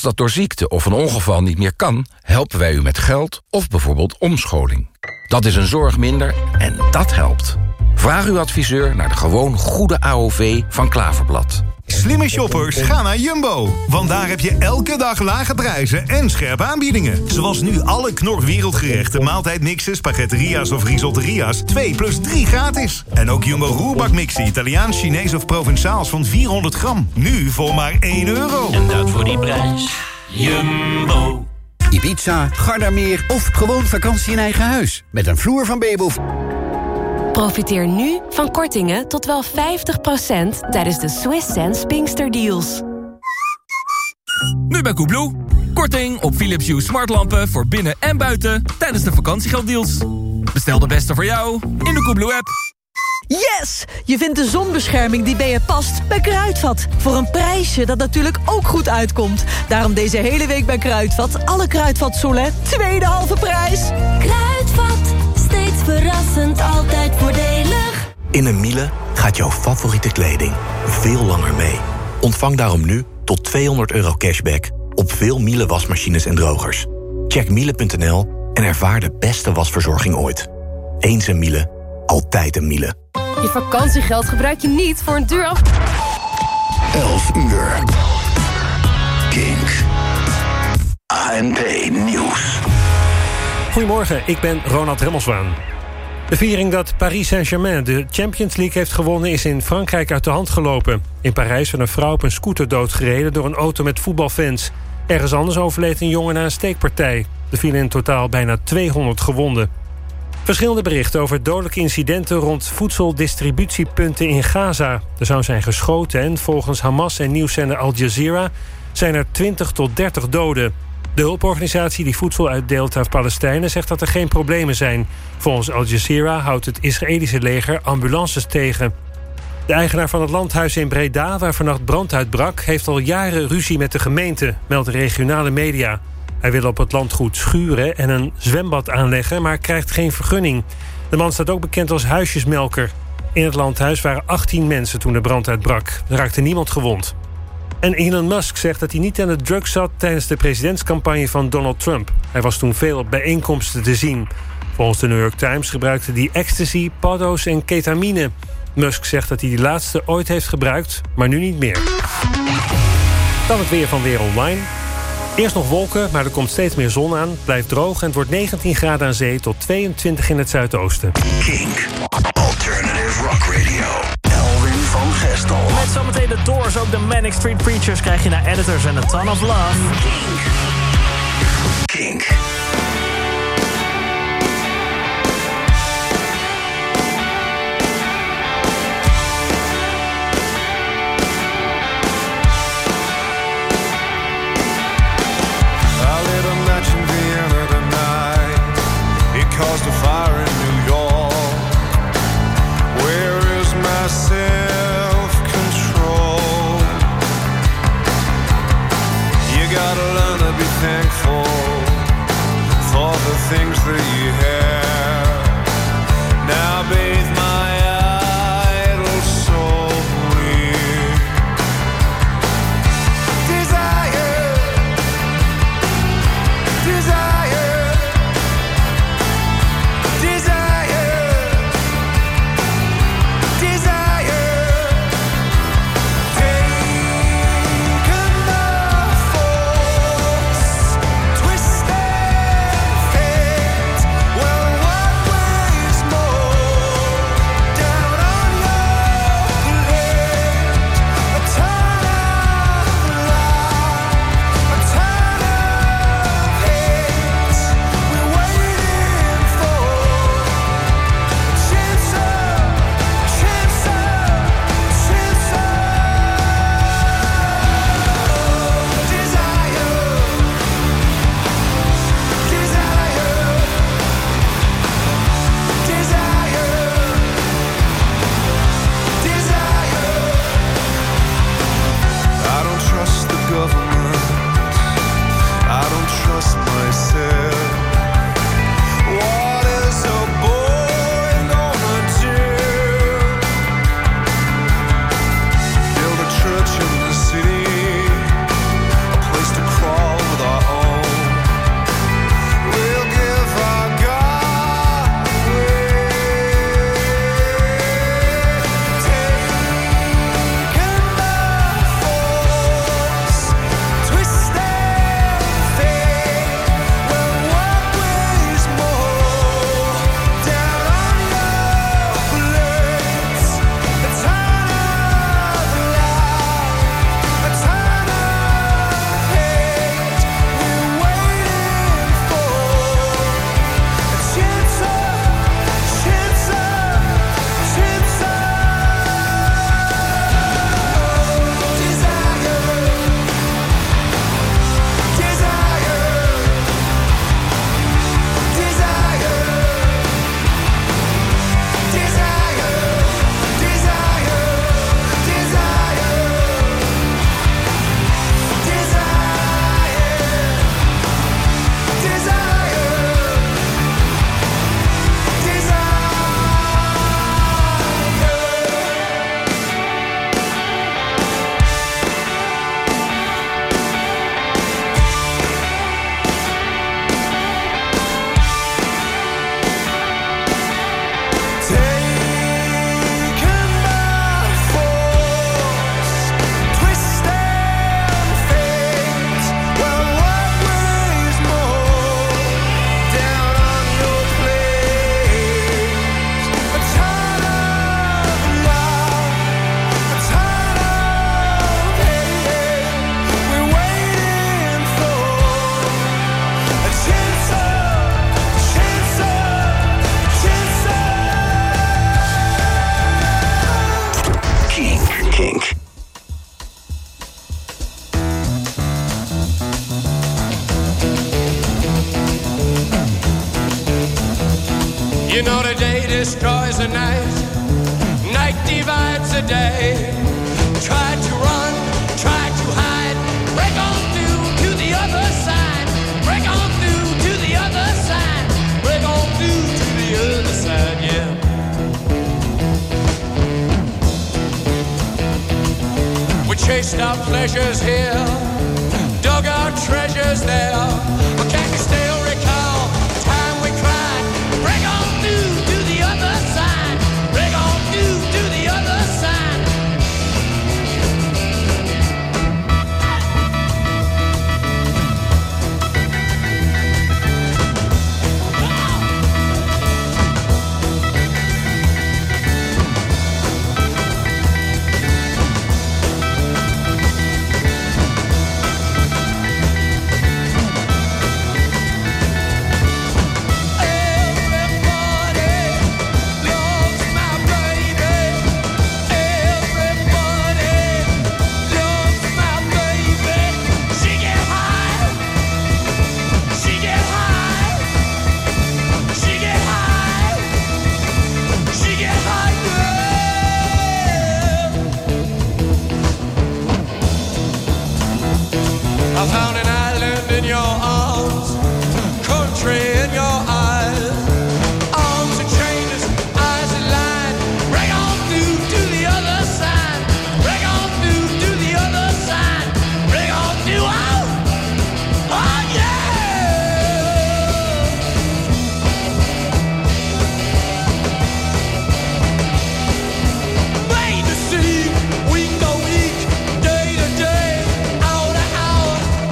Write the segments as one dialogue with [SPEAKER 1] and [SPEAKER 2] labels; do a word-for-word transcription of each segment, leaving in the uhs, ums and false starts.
[SPEAKER 1] dat door ziekte of een ongeval niet meer kan, helpen wij u met geld of bijvoorbeeld omscholing. Dat is een zorg minder en dat helpt. Vraag uw adviseur naar de gewoon goede A O V van Klaverblad.
[SPEAKER 2] Slimme shoppers, ga naar Jumbo. Want daar heb je elke dag lage prijzen en scherpe aanbiedingen. Zoals nu alle Knor wereldgerechten, maaltijdmixen, spaghetteria's of risotteria's twee plus drie gratis. En ook Jumbo roerbakmixen, Italiaans, Chinees of Provençaals van vierhonderd gram. Nu voor maar één euro.
[SPEAKER 3] En dat voor die prijs. Jumbo.
[SPEAKER 4] Ibiza, Gardameer of gewoon vakantie in eigen huis. Met een vloer van Beeboef.
[SPEAKER 5] Profiteer nu van kortingen tot wel vijftig procent tijdens de Swiss Sense Pinkster Deals.
[SPEAKER 6] Nu bij Koebloe. Korting op Philips Hue smartlampen voor binnen en buiten tijdens de vakantiegelddeals. Bestel de beste voor jou in de Koebloe-app.
[SPEAKER 7] Yes! Je vindt de zonbescherming die bij je past bij Kruidvat. Voor een prijsje dat natuurlijk ook goed uitkomt. Daarom deze hele week bij Kruidvat. Alle Kruidvat Soleil, tweede halve prijs.
[SPEAKER 8] Kruidvat, steeds verrassend, altijd voordelig.
[SPEAKER 9] In een Miele gaat jouw favoriete kleding veel langer mee. Ontvang daarom nu tot tweehonderd euro cashback op veel Miele wasmachines en drogers. Check miele punt n l en ervaar de beste wasverzorging ooit. Eens een Miele, altijd een Miele.
[SPEAKER 5] Je vakantiegeld gebruik je niet voor een duur af...
[SPEAKER 10] elf uur. Kink. A N P Nieuws.
[SPEAKER 11] Goedemorgen, ik ben Ronald Remmelswaan. De viering dat Paris Saint-Germain de Champions League heeft gewonnen is in Frankrijk uit de hand gelopen. In Parijs werd een vrouw op een scooter doodgereden door een auto met voetbalfans. Ergens anders overleed een jongen na een steekpartij. Er vielen in totaal bijna tweehonderd gewonden. Verschillende berichten over dodelijke incidenten rond voedseldistributiepunten in Gaza. Er zou zijn geschoten en volgens Hamas en nieuwszender Al Jazeera zijn er twintig tot dertig doden. De hulporganisatie die voedsel uitdeelt aan Palestijnen zegt dat er geen problemen zijn. Volgens Al Jazeera houdt het Israëlische leger ambulances tegen. De eigenaar van het landhuis in Breda, waar vannacht brand uitbrak, heeft al jaren ruzie met de gemeente, meldt regionale media. Hij wil op het landgoed schuren en een zwembad aanleggen, maar krijgt geen vergunning. De man staat ook bekend als huisjesmelker. In het landhuis waren achttien mensen toen de brand uitbrak. Er raakte niemand gewond. En Elon Musk zegt dat hij niet aan de drugs zat tijdens de presidentscampagne van Donald Trump. Hij was toen veel op bijeenkomsten te zien. Volgens de New York Times gebruikte hij ecstasy, paddo's en ketamine. Musk zegt dat hij die laatste ooit heeft gebruikt, maar nu niet meer. Dan het weer van Weer Online. Eerst nog wolken, maar er komt steeds meer zon aan. Het blijft droog en het wordt negentien graden aan zee tot tweeëntwintig in het zuidoosten.
[SPEAKER 10] Kink. Alternative Rock Radio. Elwin van Gestel.
[SPEAKER 3] Met zometeen de Doors, ook de Manic Street Preachers krijg je naar Editors en A Ton of Love.
[SPEAKER 10] Kink. Kink.
[SPEAKER 12] Caused a fire in New York. Where is my self-control? You gotta learn to be thankful for
[SPEAKER 13] You know the day destroys the night, night divides the day. Try to run, try to hide, break on through to the other side, break on through to the other side, break on through to the other side, yeah. We chased our pleasures here, dug our treasures there, but can you still recall the time we cried? Break on through to the other side, break on through to the other side. I found an island in your arms, country in your eyes, arms that change us, eyes that line. Break on through to the other side, break on through to the other side, break on through, oh, oh yeah! Made to see, we go each day to day, hour to hour.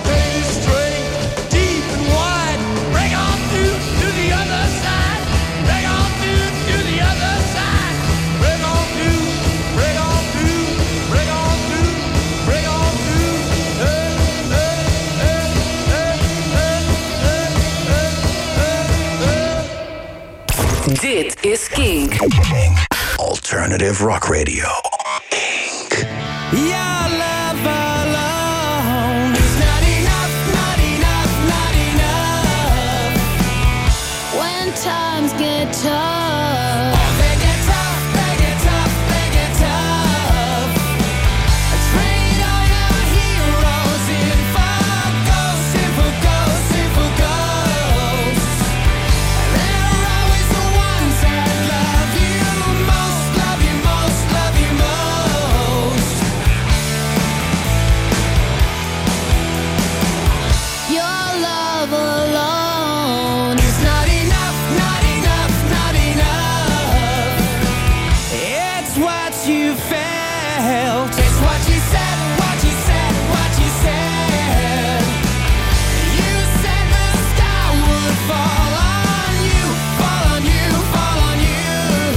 [SPEAKER 5] Dit is Kink.
[SPEAKER 10] Alternative Rock Radio. Kink.
[SPEAKER 13] Your love alone is not enough, not enough, not enough.
[SPEAKER 8] When times get tough,
[SPEAKER 13] oh, they get tough, they get tough, they get tough. Trade all your heroes in for ghosts, in for ghosts, in for ghosts. They're always the ones that love you most, love you most, love you most.
[SPEAKER 8] your love alone
[SPEAKER 13] It's not enough, not enough, not enough. It's what you felt. It's what you said, what you said, what you said. You said the sky would fall on you, fall on you, fall on you.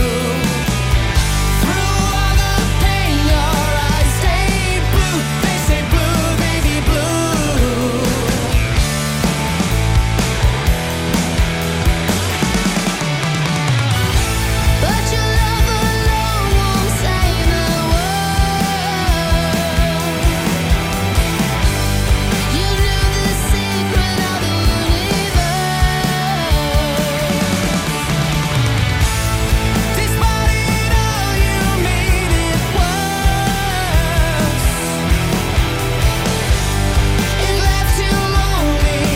[SPEAKER 13] Through all the pain, your eyes stay blue. They say blue, baby blue.
[SPEAKER 8] but your love alone won't save the world. You knew the secret of the universe.
[SPEAKER 13] Despite it all, you made it worse.
[SPEAKER 8] It left you lonely.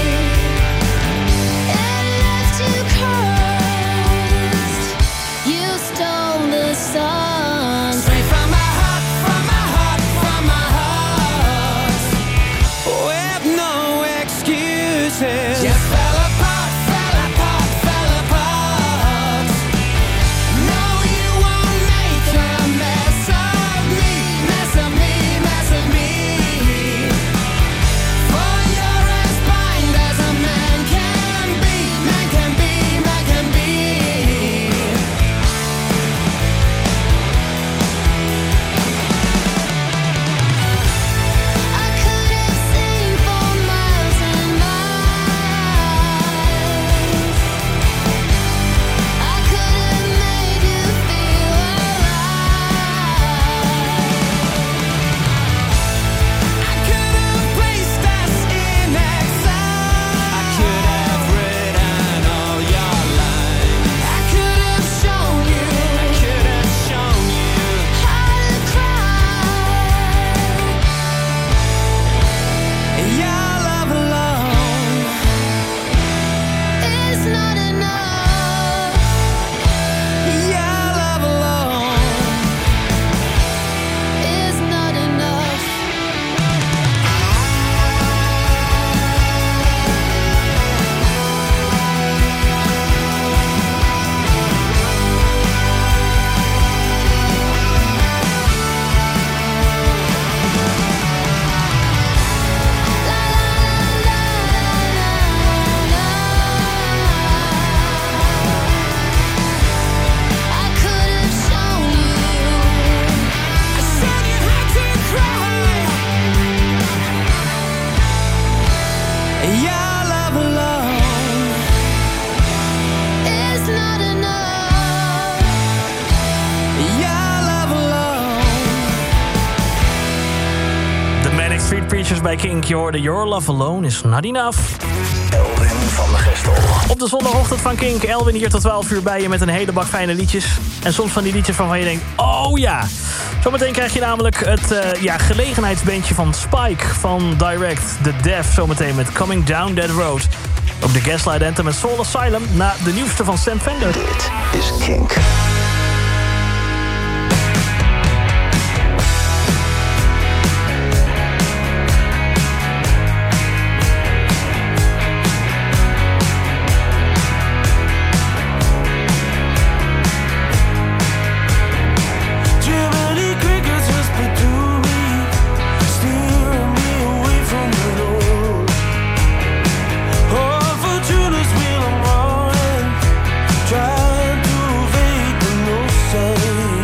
[SPEAKER 8] It left you cursed. You stole the sun.
[SPEAKER 13] Straight from my heart, from my heart, from my heart. With no excuses. Just fell apart, fell apart, fell apart. No, you won't make a mess of me, mess of me, mess of me. For you're as blind as a man can be, man can be, man can be.
[SPEAKER 8] I could have seen for miles and miles.
[SPEAKER 13] Your love alone is not enough. Your love alone.
[SPEAKER 3] De Manic Street Preachers bij Kink. Je hoorde Your Love Alone is not enough.
[SPEAKER 10] Elwin van de Gestel.
[SPEAKER 3] Op de zondagochtend van Kink. Elwin hier tot twaalf uur bij je met een hele bak fijne liedjes. En soms van die liedjes waarvan je denkt, oh ja. Zometeen krijg je namelijk het uh, ja, gelegenheidsbandje van Spike van Direct. The Def zometeen met Coming Down That Road. Ook de Gaslight Anthem met Soul Asylum na de nieuwste van Sam Fender.
[SPEAKER 10] Dit is Kink.
[SPEAKER 13] Trying to evade the notion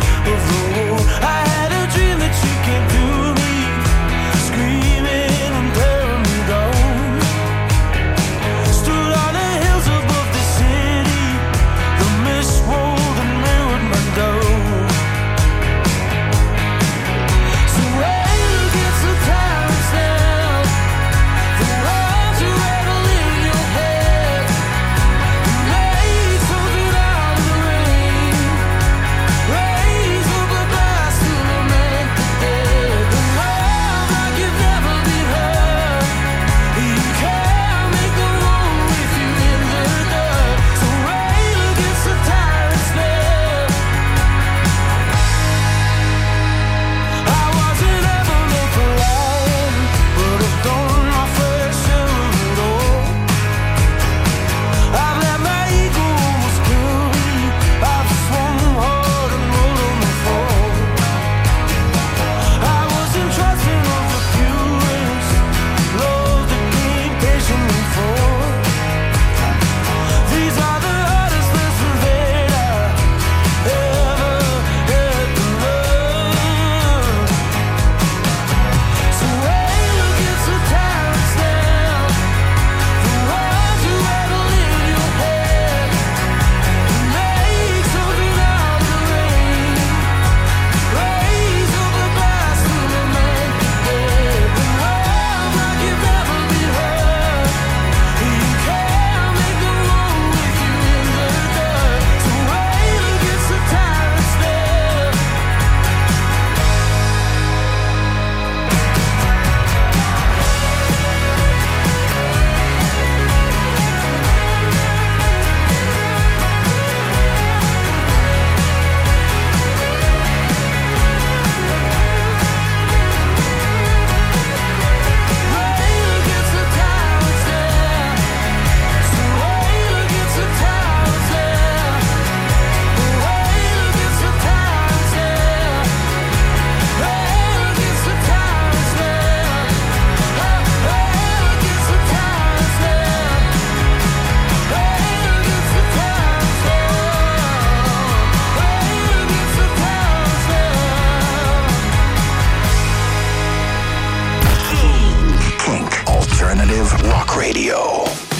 [SPEAKER 10] Radio.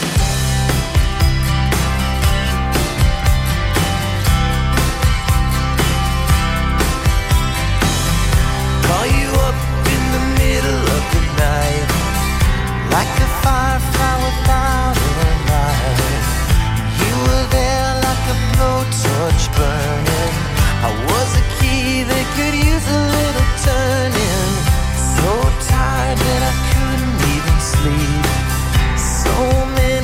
[SPEAKER 13] Call you up in the middle of the night, like a firefly without a light. You were there like a blowtorch burning. I was a key that could use a little turning. So tired that I couldn't even sleep. So many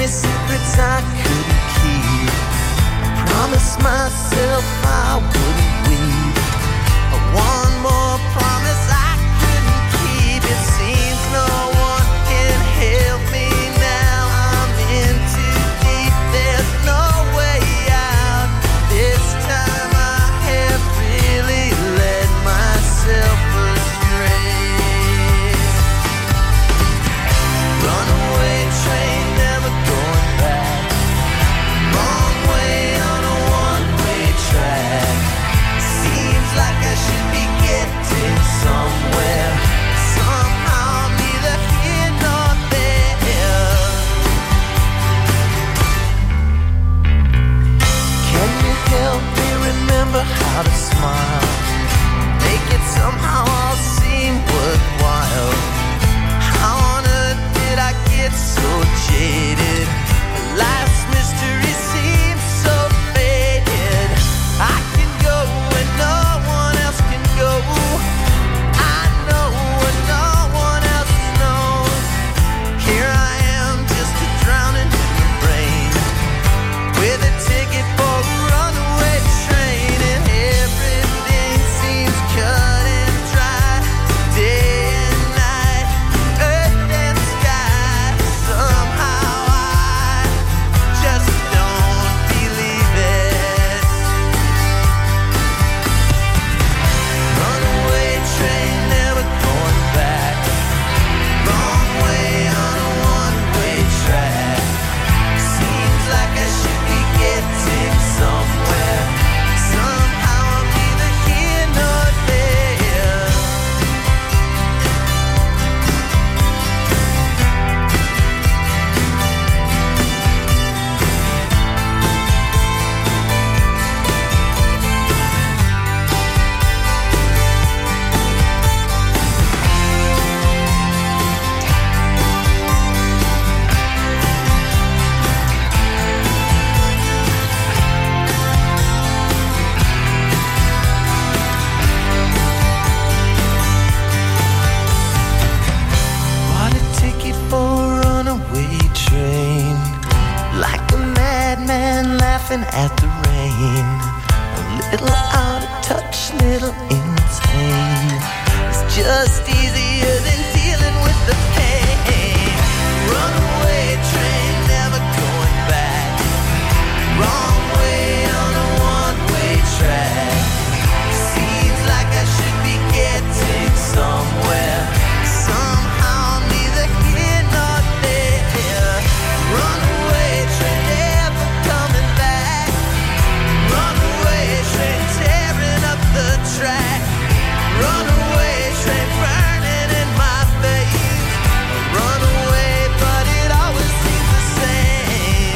[SPEAKER 14] laughing at the rain. A little out of touch, little insane. It's just easier than dealing with the pain. Runaway train, never going back. Wrong way on a one-way track. Seems like I should be getting somewhere. Somehow neither here nor there. Runaway train, never coming back. Runaway train, tearing up the track. Runaway train, burning in my face. Runaway, but it always seems the same.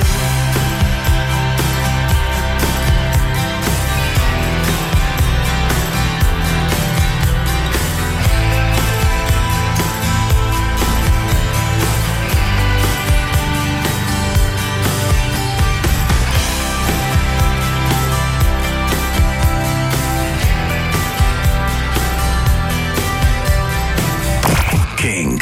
[SPEAKER 10] Kink.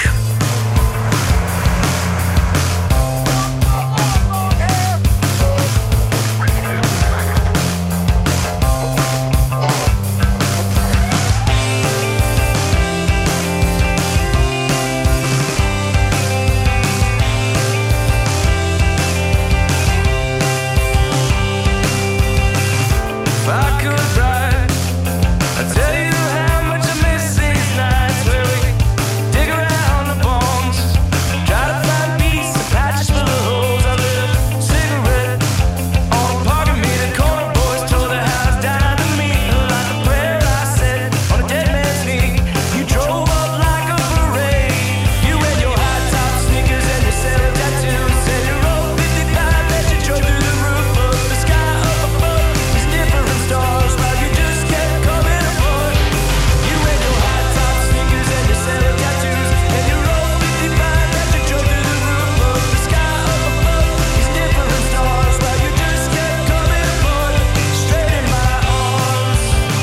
[SPEAKER 13] If I could write, I'd tell you how much I miss these nights where we dig around the bones, try to find peace in patches full of holes. I lit a cigarette on a parking meter. Corner boys tore the house down to me. Like a prayer I said on a dead man's knee. You drove up like a parade. You and your high top sneakers and your sailor tattoos. Said you rolled fifty-five, that you drove through the roof of the sky up above. These different stars while you just kept coming apart. You and your high top sneakers and your sailor tattoos. And you rolled fifty-five, that you drove through the roof of the sky up above. These different stars while you just kept coming apart. Straight in my arms.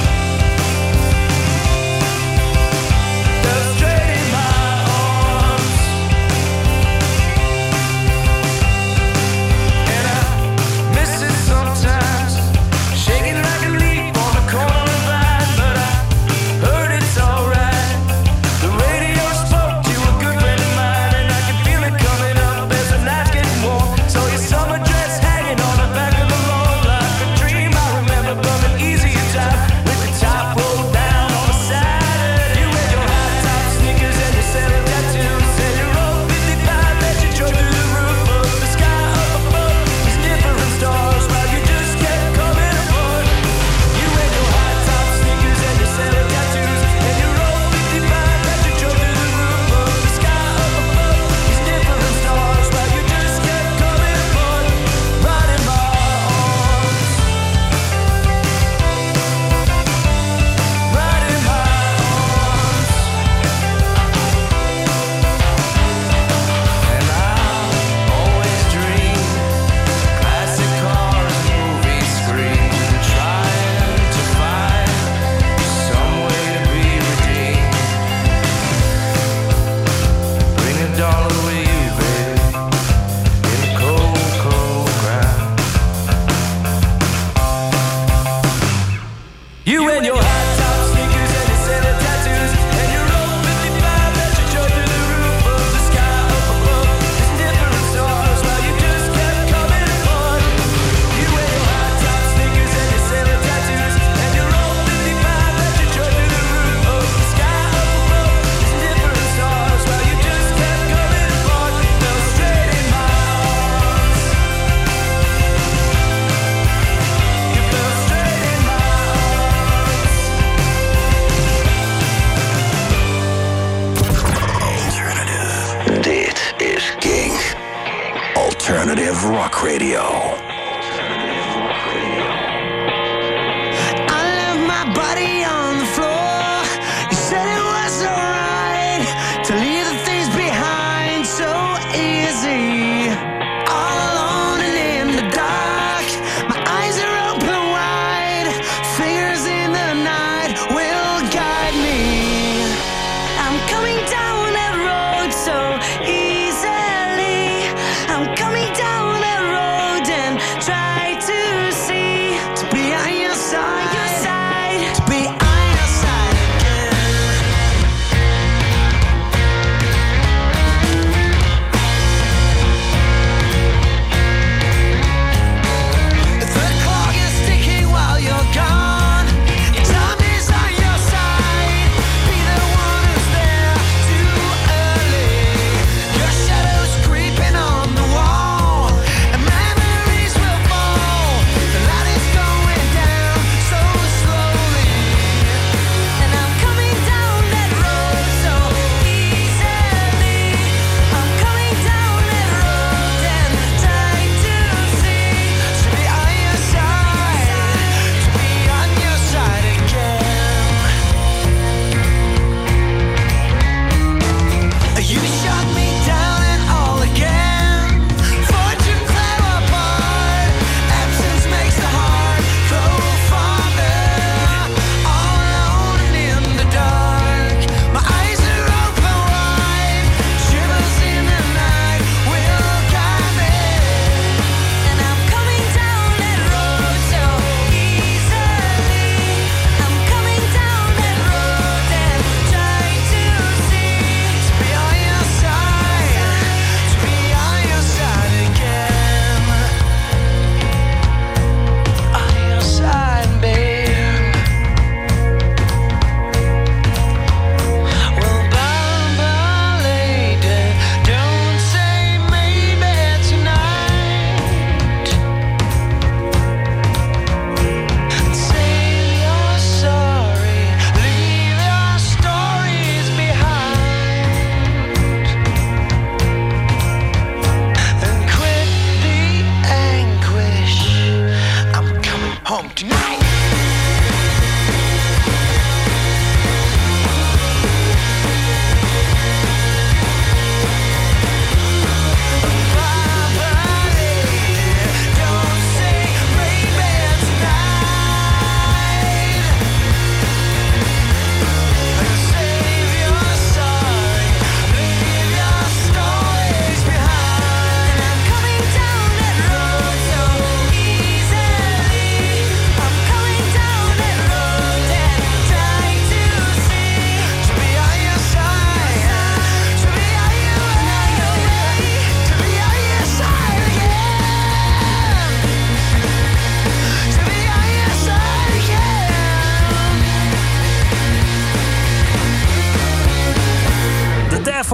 [SPEAKER 13] Fell straight in my arms. And I miss it sometimes, shaking like a leaf on the corner of Vine. But I heard it's alright. The radio spoke to a good friend of mine, and I can feel it coming up as the nights get warm. Saw your summer dress hanging on the back of the lawn like a dream. I remember from an easier time with the top rolled down on the side. You and your high top sneakers and your sailor tattoos. Said you rolled fifty-five, that you drove through the roof of the sky up above. These different stars while you just kept coming apart. You and your high top sneakers and your sailor tattoos. And you rolled fifty-five, that you drove through the roof of the sky up above. These different stars while you just kept coming apart. Right in my arms. Right in my arms. And I always dream classic cars, movie screen, trying to find some way to be redeemed. Bring a dollar with you, baby, in the cold, cold ground. You and your high top sneakers and your sailor tattoos. And you rolled fifty-five, that you drove through the roof of the sky up above. These different stars while you just kept coming apart. You and your high top sneakers and your sailor tattoos. And you rolled fifty-five, that you drove through the roof of the sky up above. These different stars while you just kept coming apart. Fell straight in my arms. You fell straight in my arms.
[SPEAKER 10] Alternative. Dit is Kink. Alternative Rock Radio.
[SPEAKER 14] I left my body on the floor. You said it was alright to leave the things behind so easy. All alone and in the dark. My eyes are open wide. Fingers in the night will guide me. I'm coming down that road so easily. I'm coming down that road and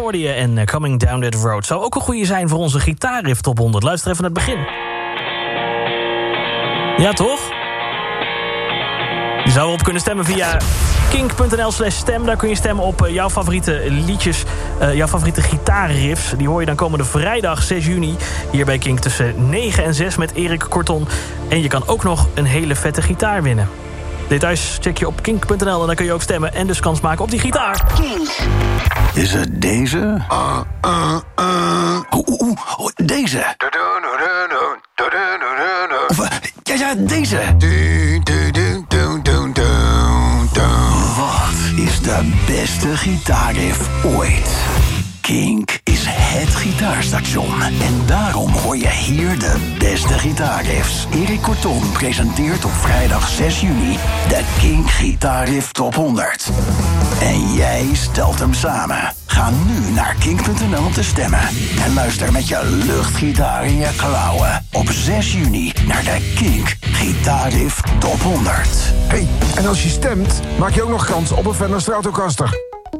[SPEAKER 3] hoorde je en uh, Coming Down That Road. Zou ook een goede zijn voor onze gitaarriff top honderd. Luister even naar het begin. Ja, toch? Je zou erop kunnen stemmen via kink.nl slash stem. Daar kun je stemmen op uh, jouw favoriete liedjes, uh, jouw favoriete gitaarriffs. Die hoor je dan komende vrijdag zes juni hier bij Kink tussen negen en zes met Erik Korton. En je kan ook nog een hele vette gitaar winnen. Details check je op kink punt n l en dan kun je ook stemmen en dus kans maken op die gitaar. Kink.
[SPEAKER 10] Is het deze? Uh, uh, uh. Oeh, oeh, oeh, deze. Of, uh, ja, ja, deze. Wat is de beste gitaarriff ooit? Kink is het gitaarstation. En daarom hoor je hier de beste gitaarriffs. Erik Korton presenteert op vrijdag zes juni de Kink Gitaarriff Top honderd. En jij stelt hem samen. Ga nu naar kink punt n l om te stemmen. En luister met je luchtgitaar in je klauwen op zes juni naar de Kink Gitaarriff Top honderd.
[SPEAKER 15] Hey, en als je stemt, maak je ook nog kans op een Fender Stratocaster.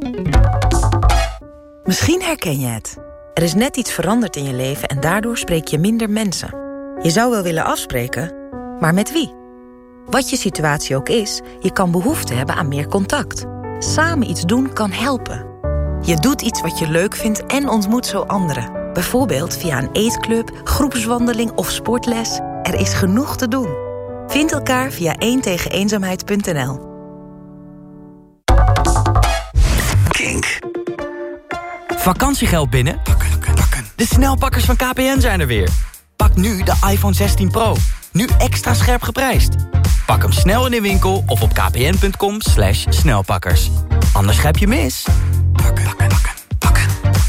[SPEAKER 16] Misschien herken je het. Er is net iets veranderd in je leven en daardoor spreek je minder mensen. Je zou wel willen afspreken, maar met wie? Wat je situatie ook is, je kan behoefte hebben aan meer contact. Samen iets doen kan helpen. Je doet iets wat je leuk vindt en ontmoet zo anderen. Bijvoorbeeld via een eetclub, groepswandeling of sportles. Er is genoeg te doen. Vind elkaar via één tegen eenzaamheid punt n l.
[SPEAKER 10] Kink.
[SPEAKER 17] Vakantiegeld binnen? De snelpakkers van K P N zijn er weer. Pak nu de iPhone zestien Pro. Nu extra scherp geprijsd. Pak hem snel in de winkel of op kpn.com slash snelpakkers. Anders grijp je mis. Pakken, pakken, pakken, pakken.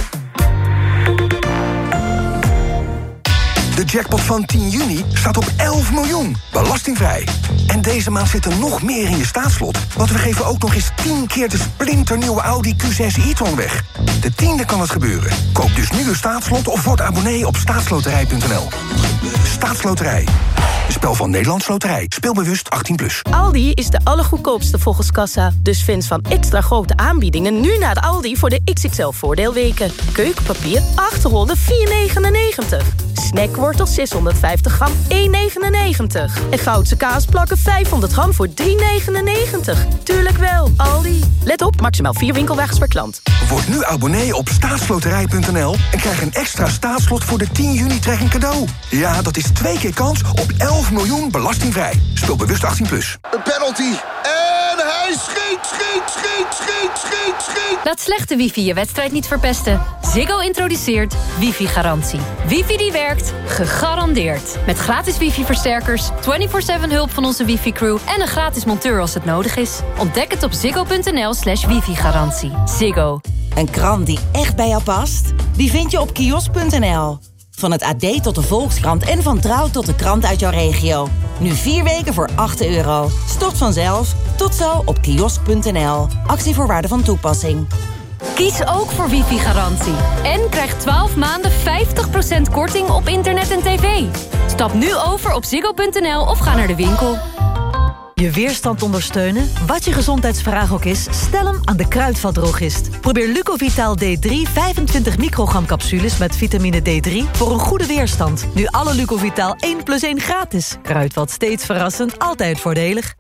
[SPEAKER 18] De jackpot van tien juni staat op elf miljoen. Belastingvrij. En deze maand zit er nog meer in je staatslot. Want we geven ook nog eens tien keer de splinternieuwe Audi Q zes e-tron weg. De tiende kan het gebeuren. Koop dus nu een staatslot of word abonnee op staatsloterij punt n l. Staatsloterij. Een spel van Nederlands Loterij. Speelbewust achttien plus.
[SPEAKER 19] Aldi is de allergoedkoopste volgens kassa. Dus fans van extra grote aanbiedingen nu naar de Aldi voor de X X L voordeelweken. Keukenpapier achthonderdvier negenennegentig. Snackwortels zeshonderdvijftig gram één negenennegentig. En Goudse kaasplakken vijfhonderd gram voor drie negenennegentig. Tuurlijk wel, Aldi. Let op, maximaal vier winkelwagens per klant.
[SPEAKER 18] Word nu abonnee op staatsloterij punt n l en krijg een extra staatslot voor de tien juni trekking cadeau. Ja, dat is twee keer kans op elf miljoen belastingvrij. Speel bewust achttien plus.
[SPEAKER 15] Een penalty. En hij schiet, schiet, schiet, schiet, schiet, schiet.
[SPEAKER 20] Laat slechte wifi je wedstrijd niet verpesten. Ziggo introduceert wifi-garantie. Wifi die werkt, gegarandeerd. Met gratis wifi-versterkers, vierentwintig zeven hulp van onze wifi-crew... en een gratis monteur als het nodig is. Ontdek het op ziggo.nl slash wifi-garantie. Ziggo.
[SPEAKER 21] Een krant die echt bij jou past? Die vind je op kiosk punt n l. Van het A D tot de Volkskrant en van Trouw tot de krant uit jouw regio. Nu vier weken voor acht euro. Stort vanzelf. Tot zo op kiosk punt n l. Actievoorwaarden van toepassing.
[SPEAKER 20] Kies ook voor wifi-garantie. En krijg twaalf maanden vijftig procent korting op internet en tv. Stap nu over op ziggo punt n l of ga naar de winkel.
[SPEAKER 7] Je weerstand ondersteunen? Wat je gezondheidsvraag ook is, stel hem aan de Kruidvatdrogist. Probeer Lucovitaal D drie vijfentwintig microgram capsules met vitamine D drie voor een goede weerstand. Nu alle Lucovitaal één plus één gratis. Kruidvat, steeds verrassend, altijd voordelig.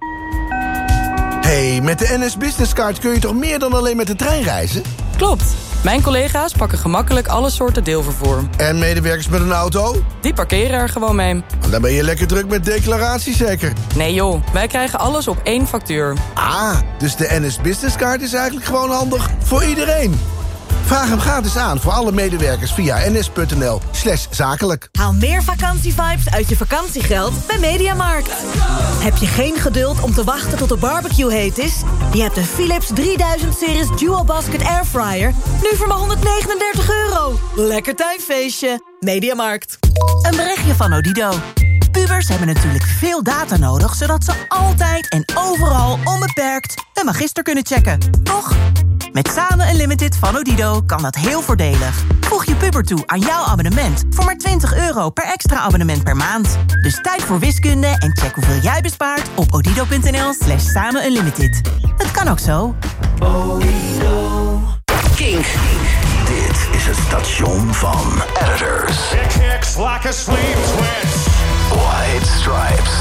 [SPEAKER 15] Hey, met de N S Business Card kun je toch meer dan alleen met de trein reizen?
[SPEAKER 22] Klopt. Mijn collega's pakken gemakkelijk alle soorten deelvervoer.
[SPEAKER 15] En medewerkers met een auto?
[SPEAKER 22] Die parkeren er gewoon mee.
[SPEAKER 15] Dan ben je lekker druk met declaraties zeker?
[SPEAKER 22] Nee joh, wij krijgen alles op één factuur.
[SPEAKER 15] Ah, dus de N S Business Card is eigenlijk gewoon handig voor iedereen. Vraag hem gratis aan voor alle medewerkers via ns.nl slash zakelijk.
[SPEAKER 7] Haal meer vakantievibes uit je vakantiegeld bij Mediamarkt. Heb je geen geduld om te wachten tot de barbecue heet is? Je hebt een Philips drieduizend series Dual Basket Airfryer. Nu voor maar honderdnegenendertig euro. Lekker tuinfeestje. Mediamarkt.
[SPEAKER 23] Een berichtje van Odido. Pubers hebben natuurlijk veel data nodig, zodat ze altijd en overal onbeperkt een magister kunnen checken. Toch? Met Samen Unlimited van Odido kan dat heel voordelig. Voeg je puber toe aan jouw abonnement voor maar twintig euro per extra abonnement per maand. Dus tijd voor wiskunde en check hoeveel jij bespaart op odido.nl slash samen unlimited. Het kan ook zo.
[SPEAKER 10] Kink. Dit is het station van editors.
[SPEAKER 12] It kicks like a sleep twitch.
[SPEAKER 10] White Stripes.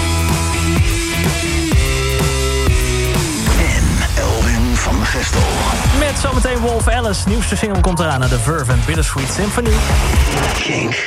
[SPEAKER 10] En Elwin van Gestel.
[SPEAKER 3] Met zometeen Wolf Alice. Nieuwste single komt eraan naar The Verve en Bittersweet Symphony.
[SPEAKER 10] Kink.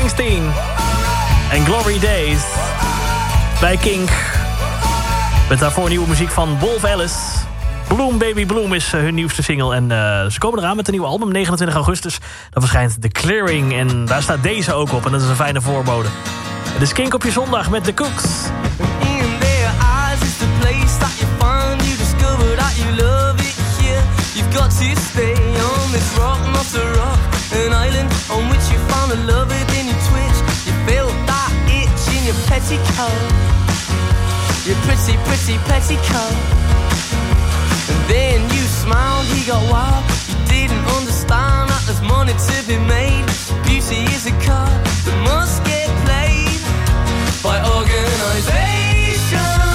[SPEAKER 3] Springsteen en Glory Days bij Kink. Met daarvoor nieuwe muziek van Wolf Alice. Bloom Baby Bloom is uh, hun nieuwste single. En uh, ze komen eraan met een nieuw album, negenentwintig augustus. Dan verschijnt The Clearing en daar staat deze ook op. En dat is een fijne voorbode. Het is Kink op je zondag met The Cooks.
[SPEAKER 1] In their eyes is the place that you find. You discover that you love it here. You've got to stay on this rock, not a rock. An island on which you found a lover, then you twitch. You feel that itch in your petticoat. Your pretty, pretty petticoat. And then you smiled, he got wild. You didn't understand that there's money to be made. Beauty is a card that must get played by organizations.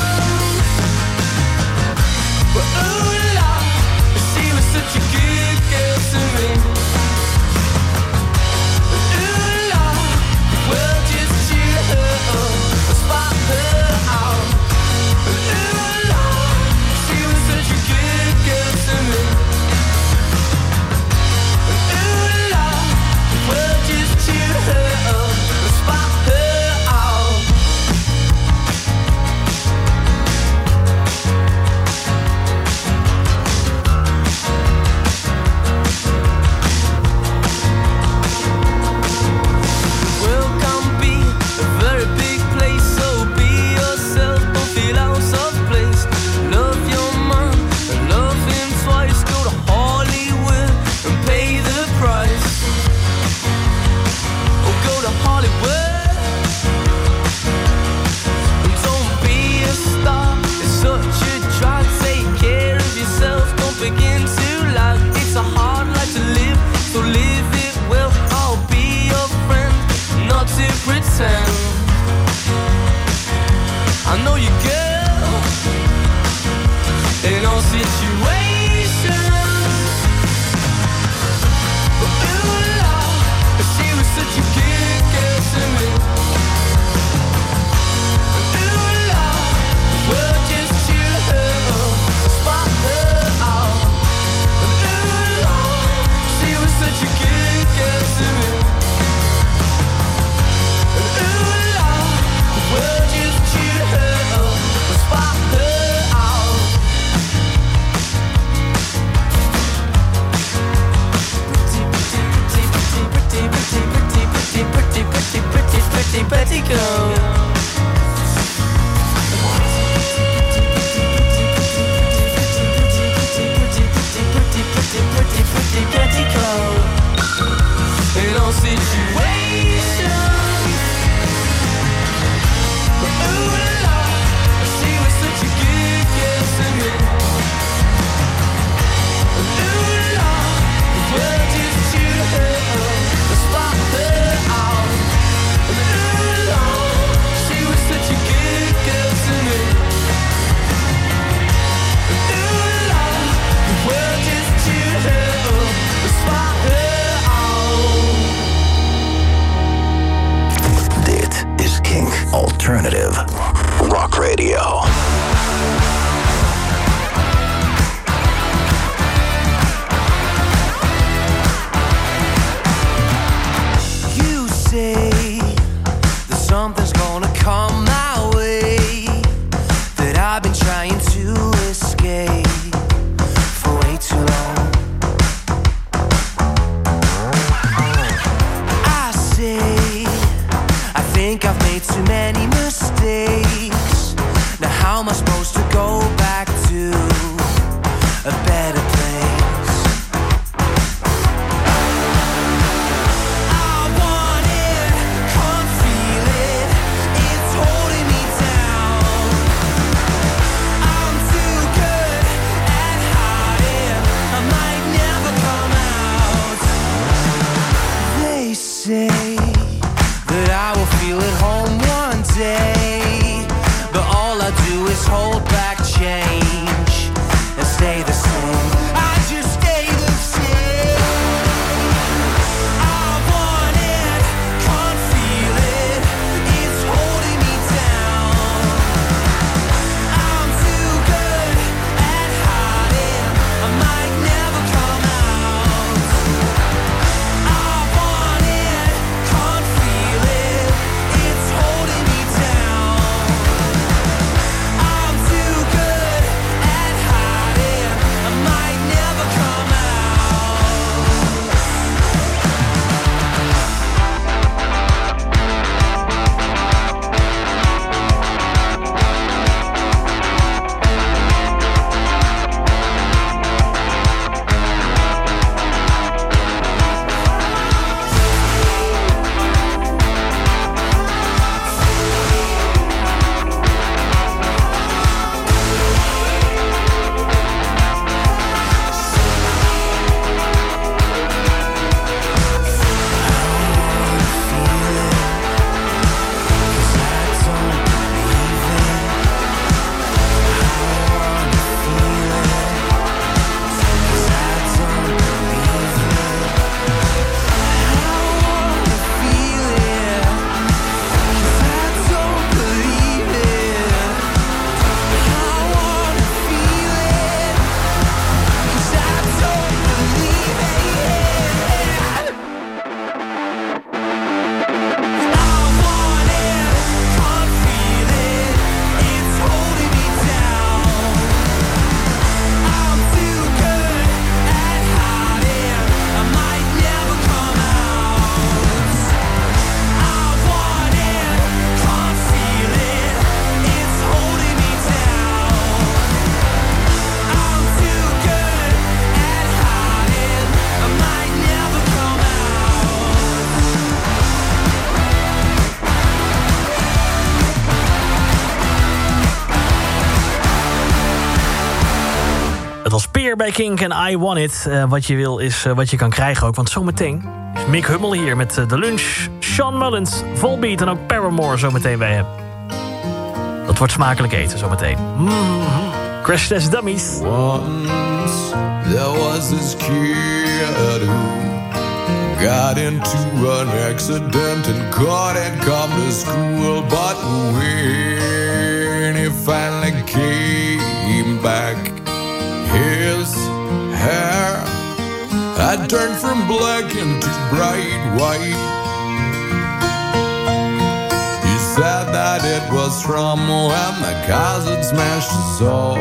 [SPEAKER 1] But ooh la, she was such a good girl to me. But ooh la, well just cheer her up, spot her out. But ooh la, she was such a good girl to me. But ooh la, well just cheer her up, spot her out. World can be a very big place, so be yourself, don't feel out of place. Love your man and love him twice. Go to Hollywood and pay the price. Or go to Hollywood and don't be a star. It's such a drag. Take care of yourself, don't begin to lag. It's a hard life to live, so live it well. I'll be your friend, not to pretend. I know you, girl, in all situations. But ooh la, she was such a good girl to me. But ooh la, well just cheer her up, spot her out. But ooh la, she was such a good girl to me. But ooh la, well just cheer her up, spot her out.
[SPEAKER 3] Het was Peer bij Kink en I Want It. Uh, wat je wil is uh, wat je kan krijgen ook. Want zometeen is Mick Hummel hier met uh, de lunch. Sean Mullins, Volbeat en ook Paramore zometeen bij hem. Dat wordt smakelijk eten zometeen. Mm-hmm. Crash Test Dummies.
[SPEAKER 13] Once there was this kid who got into an accident and couldn't come to school. But when he finally came back, his hair had turned from black into bright white. He said that it was from when the cars had smashed his soul.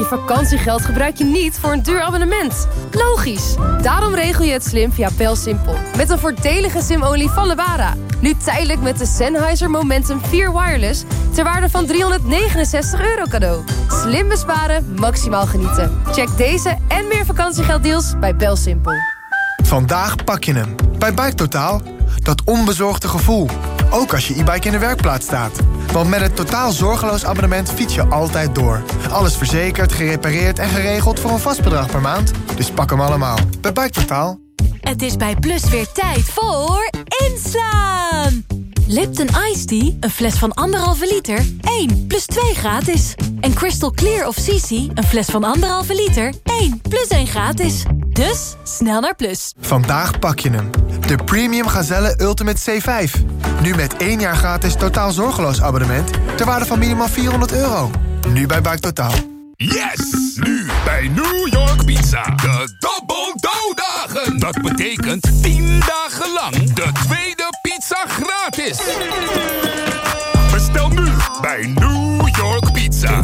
[SPEAKER 2] vakantiegeld gebruik je niet voor een duur abonnement. Logisch. Daarom regel je het slim via BelSimpel. Met een voordelige sim-only van Lebara. Nu tijdelijk met de Sennheiser Momentum vier Wireless... ter waarde van driehonderdnegenenzestig euro cadeau. Slim besparen, maximaal genieten. Check deze en meer vakantiegelddeals bij BelSimpel.
[SPEAKER 4] Vandaag pak je hem. Bij Bike Totaal. Dat onbezorgde gevoel. Ook als je e-bike in de werkplaats staat. Want met het totaal zorgeloos abonnement fiets je altijd door. Alles verzekerd, gerepareerd en geregeld voor een vast bedrag per maand. Dus pak hem allemaal. Bij Bike Totaal.
[SPEAKER 5] Het is bij Plus weer tijd voor inslaan. Lipton Ice Tea, een fles van anderhalve liter, één plus twee gratis. En Crystal Clear of Sisi, een fles van anderhalve liter, één plus één gratis. Dus snel naar Plus.
[SPEAKER 4] Vandaag pak je hem. De Premium Gazelle Ultimate C vijf. Nu met één jaar gratis totaal zorgeloos abonnement... ter waarde van minimaal vierhonderd euro. Nu bij Bike Totaal.
[SPEAKER 6] Yes! Nu bij New York Pizza. De Double Dough Dagen. Dat betekent tien dagen lang de tweede pizza gratis. Bestel nu bij New York Pizza.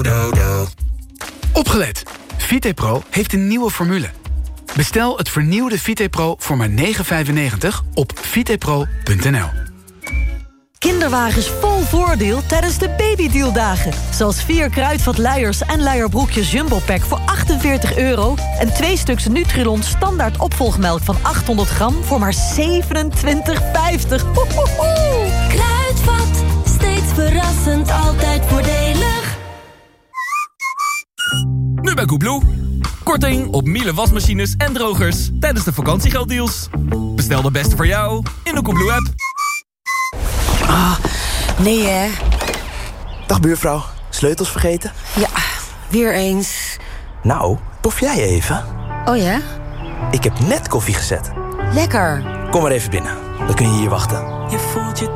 [SPEAKER 24] Opgelet! Vitepro heeft een nieuwe formule. Bestel het vernieuwde Vitepro voor maar negen vijfennegentig op vitepro punt n l.
[SPEAKER 7] Kinderwagens vol voordeel tijdens de babydealdagen. Zoals vier Kruidvat luiers en luierbroekjes Jumbo Pack voor achtenveertig euro... en twee stuks Nutrilon standaard opvolgmelk van achthonderd gram... voor maar zevenentwintig vijftig.
[SPEAKER 8] Kruidvat, steeds verrassend, altijd voordelig.
[SPEAKER 17] Nu bij Koebloe. Korting op Miele wasmachines en drogers tijdens de vakantiegelddeals. Bestel de beste voor jou in de Koebloe-app.
[SPEAKER 25] Ah, nee hè. Dag buurvrouw, sleutels vergeten?
[SPEAKER 21] Ja, weer eens.
[SPEAKER 25] Nou, tof jij even?
[SPEAKER 21] Oh ja?
[SPEAKER 25] Ik heb net koffie gezet.
[SPEAKER 21] Lekker.
[SPEAKER 25] Kom maar even binnen, dan kun je hier wachten.
[SPEAKER 23] Je voelt je